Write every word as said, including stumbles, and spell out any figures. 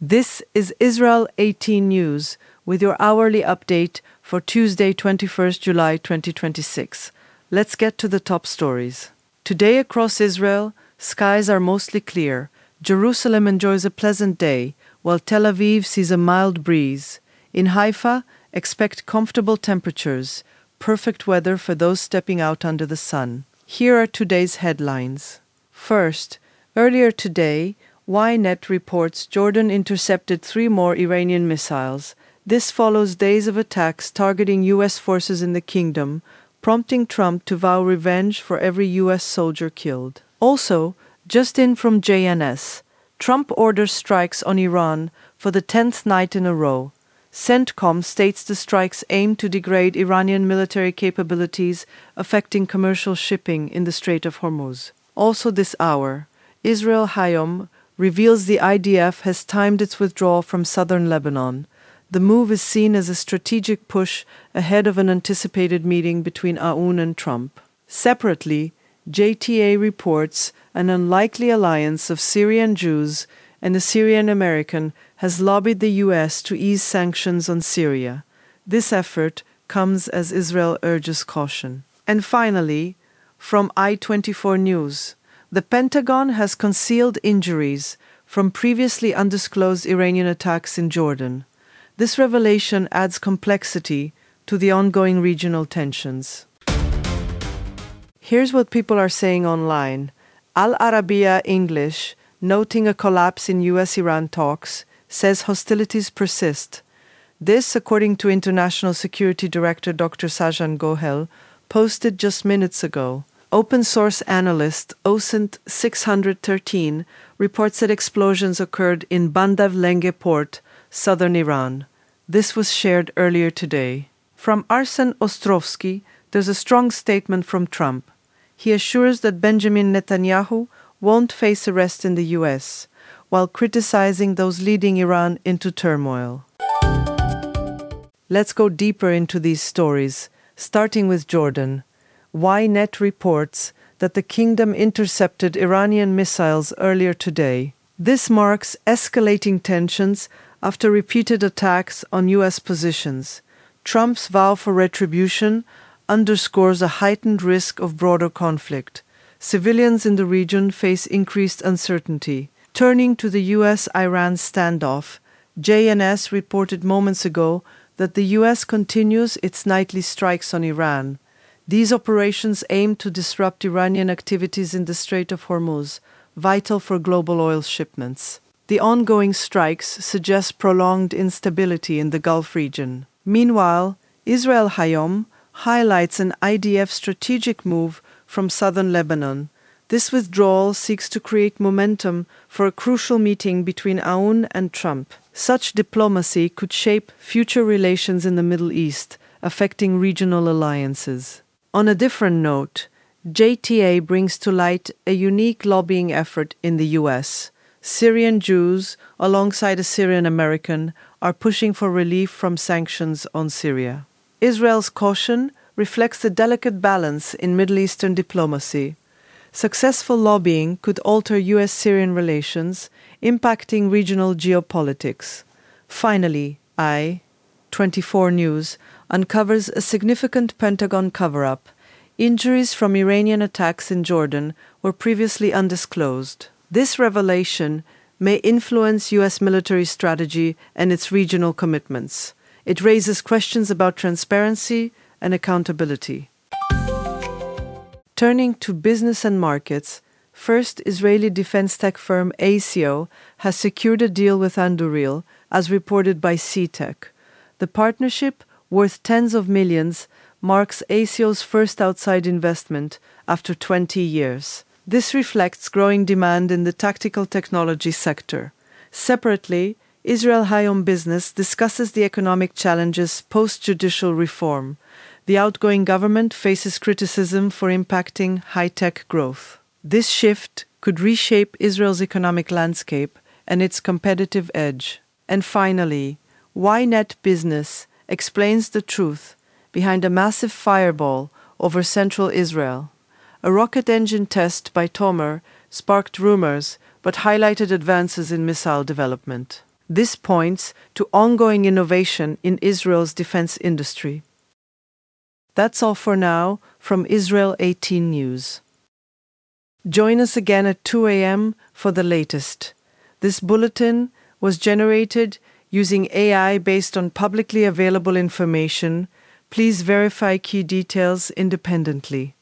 This is Israel eighteen News with your hourly update for Tuesday, twenty-first of July twenty twenty-six. Let's get to the top stories. Today across Israel, skies are mostly clear. Jerusalem enjoys a pleasant day, while Tel Aviv sees a mild breeze. In Haifa, expect comfortable temperatures, perfect weather for those stepping out under the sun. Here are today's headlines. First, earlier today, Ynet reports Jordan intercepted three more Iranian missiles. This follows days of attacks targeting U S forces in the kingdom, prompting Trump to vow revenge for every U S soldier killed. Also, just in from J N S, Trump orders strikes on Iran for the tenth night in a row. CENTCOM states the strikes aim to degrade Iranian military capabilities, affecting commercial shipping in the Strait of Hormuz. Also this hour, Israel Hayom reveals the I D F has timed its withdrawal from southern Lebanon. The move is seen as a strategic push ahead of an anticipated meeting between Aoun and Trump. Separately, J T A reports an unlikely alliance of Syrian Jews and a Syrian American has lobbied the U S to ease sanctions on Syria. This effort comes as Israel urges caution. And finally, from I twenty-four News, the Pentagon has concealed injuries from previously undisclosed Iranian attacks in Jordan. This revelation adds complexity to the ongoing regional tensions. Here's what people are saying online. Al Arabiya English, noting a collapse in U S Iran talks, says hostilities persist. This, according to International Security Director Doctor Sajan Gohel, posted just minutes ago. Open source analyst O S I N T six hundred thirteen reports that explosions occurred in Bandav Lenge port, southern Iran. This was shared earlier today. From Arsen Ostrovsky, there's a strong statement from Trump. He assures that Benjamin Netanyahu won't face arrest in the U S, while criticizing those leading Iran into turmoil. Let's go deeper into these stories, starting with Jordan. Ynet reports that the kingdom intercepted Iranian missiles earlier today. This marks escalating tensions after repeated attacks on U S positions. Trump's vow for retribution underscores a heightened risk of broader conflict. Civilians in the region face increased uncertainty. Turning to the U S Iran standoff, J N S reported moments ago that the U S continues its nightly strikes on Iran. These operations aim to disrupt Iranian activities in the Strait of Hormuz, vital for global oil shipments. The ongoing strikes suggest prolonged instability in the Gulf region. Meanwhile, Israel Hayom highlights an I D F strategic move from southern Lebanon. This withdrawal seeks to create momentum for a crucial meeting between Aoun and Trump. Such diplomacy could shape future relations in the Middle East, affecting regional alliances. On a different note, J T A brings to light a unique lobbying effort in the U S. Syrian Jews, alongside a Syrian American, are pushing for relief from sanctions on Syria. Israel's caution reflects the delicate balance in Middle Eastern diplomacy. Successful lobbying could alter U S Syrian relations, impacting regional geopolitics. Finally, I twenty-four News uncovers a significant Pentagon cover-up. Injuries from Iranian attacks in Jordan were previously undisclosed. This revelation may influence U S military strategy and its regional commitments. It raises questions about transparency and accountability. Turning to business and markets, first, Israeli defense tech firm A S I O has secured a deal with Anduril, as reported by C Tech. The partnership, worth tens of millions, marks A S I O's first outside investment after twenty years. This reflects growing demand in the tactical technology sector. Separately, Israel Hayom Business discusses the economic challenges post-judicial reform. The outgoing government faces criticism for impacting high-tech growth. This shift could reshape Israel's economic landscape and its competitive edge. And finally, Ynet Business explains the truth behind a massive fireball over central Israel. A rocket engine test by Tomer sparked rumors but highlighted advances in missile development. This points to ongoing innovation in Israel's defense industry. That's all for now from Israel eighteen News. Join us again at two a.m. for the latest. This bulletin was generated using A I based on publicly available information. Please verify key details independently.